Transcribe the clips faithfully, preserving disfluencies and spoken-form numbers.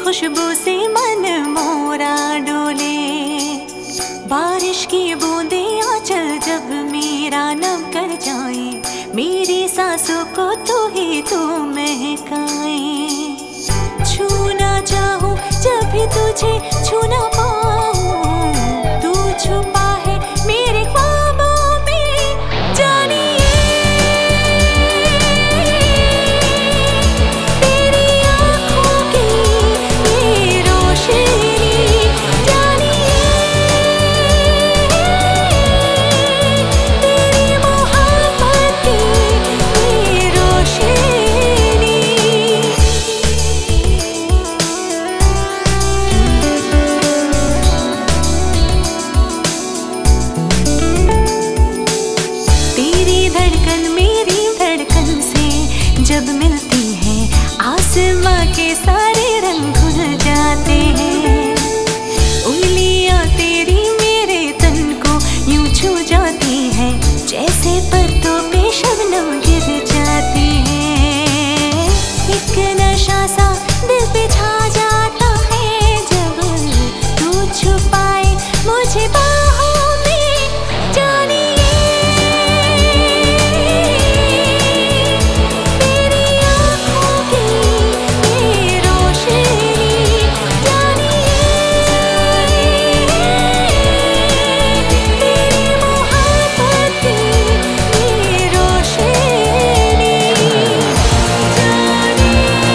खुशबू से मन मोरा डोले, बारिश की बूंदे आंचल जब मेरा नम कर जाए, मेरी सांसों को तू ही तू महकाए। छूना चाहूं जब भी तुझे छू ना पाऊं, तू छुपा है मेरे ख्वाबों में जानिए। तेरी आँखों की ये रोशनी जानिए, तेरी मोहब्बत की ये रोशनी। तेरी धड़कन मेरी धड़कन से जब मिलती है, आसमां के सारे रंग खुल जाते हैं। उंगलियां तेरी मेरे तन को यूं छू जाती हैं, जैसे पर्दों पे शबनम गिर जाती है। एक नशा सा दिल पे छा जाता है, जब तू छुपाए मुझे बाहों में जानिए। तेरी आँखों की ये रोशनी जानिए, तेरी मोहब्बत की ये रोशनी जानिए।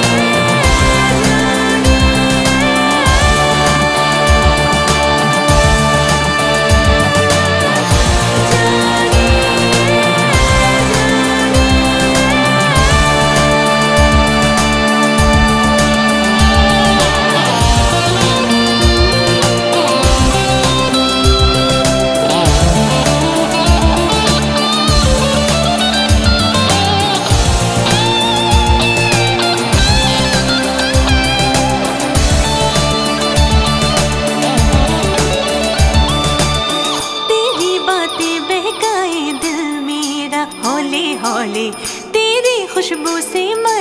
तेरी बातें बहकाए दिल मेरा हौले हौले, तेरी खुशबू से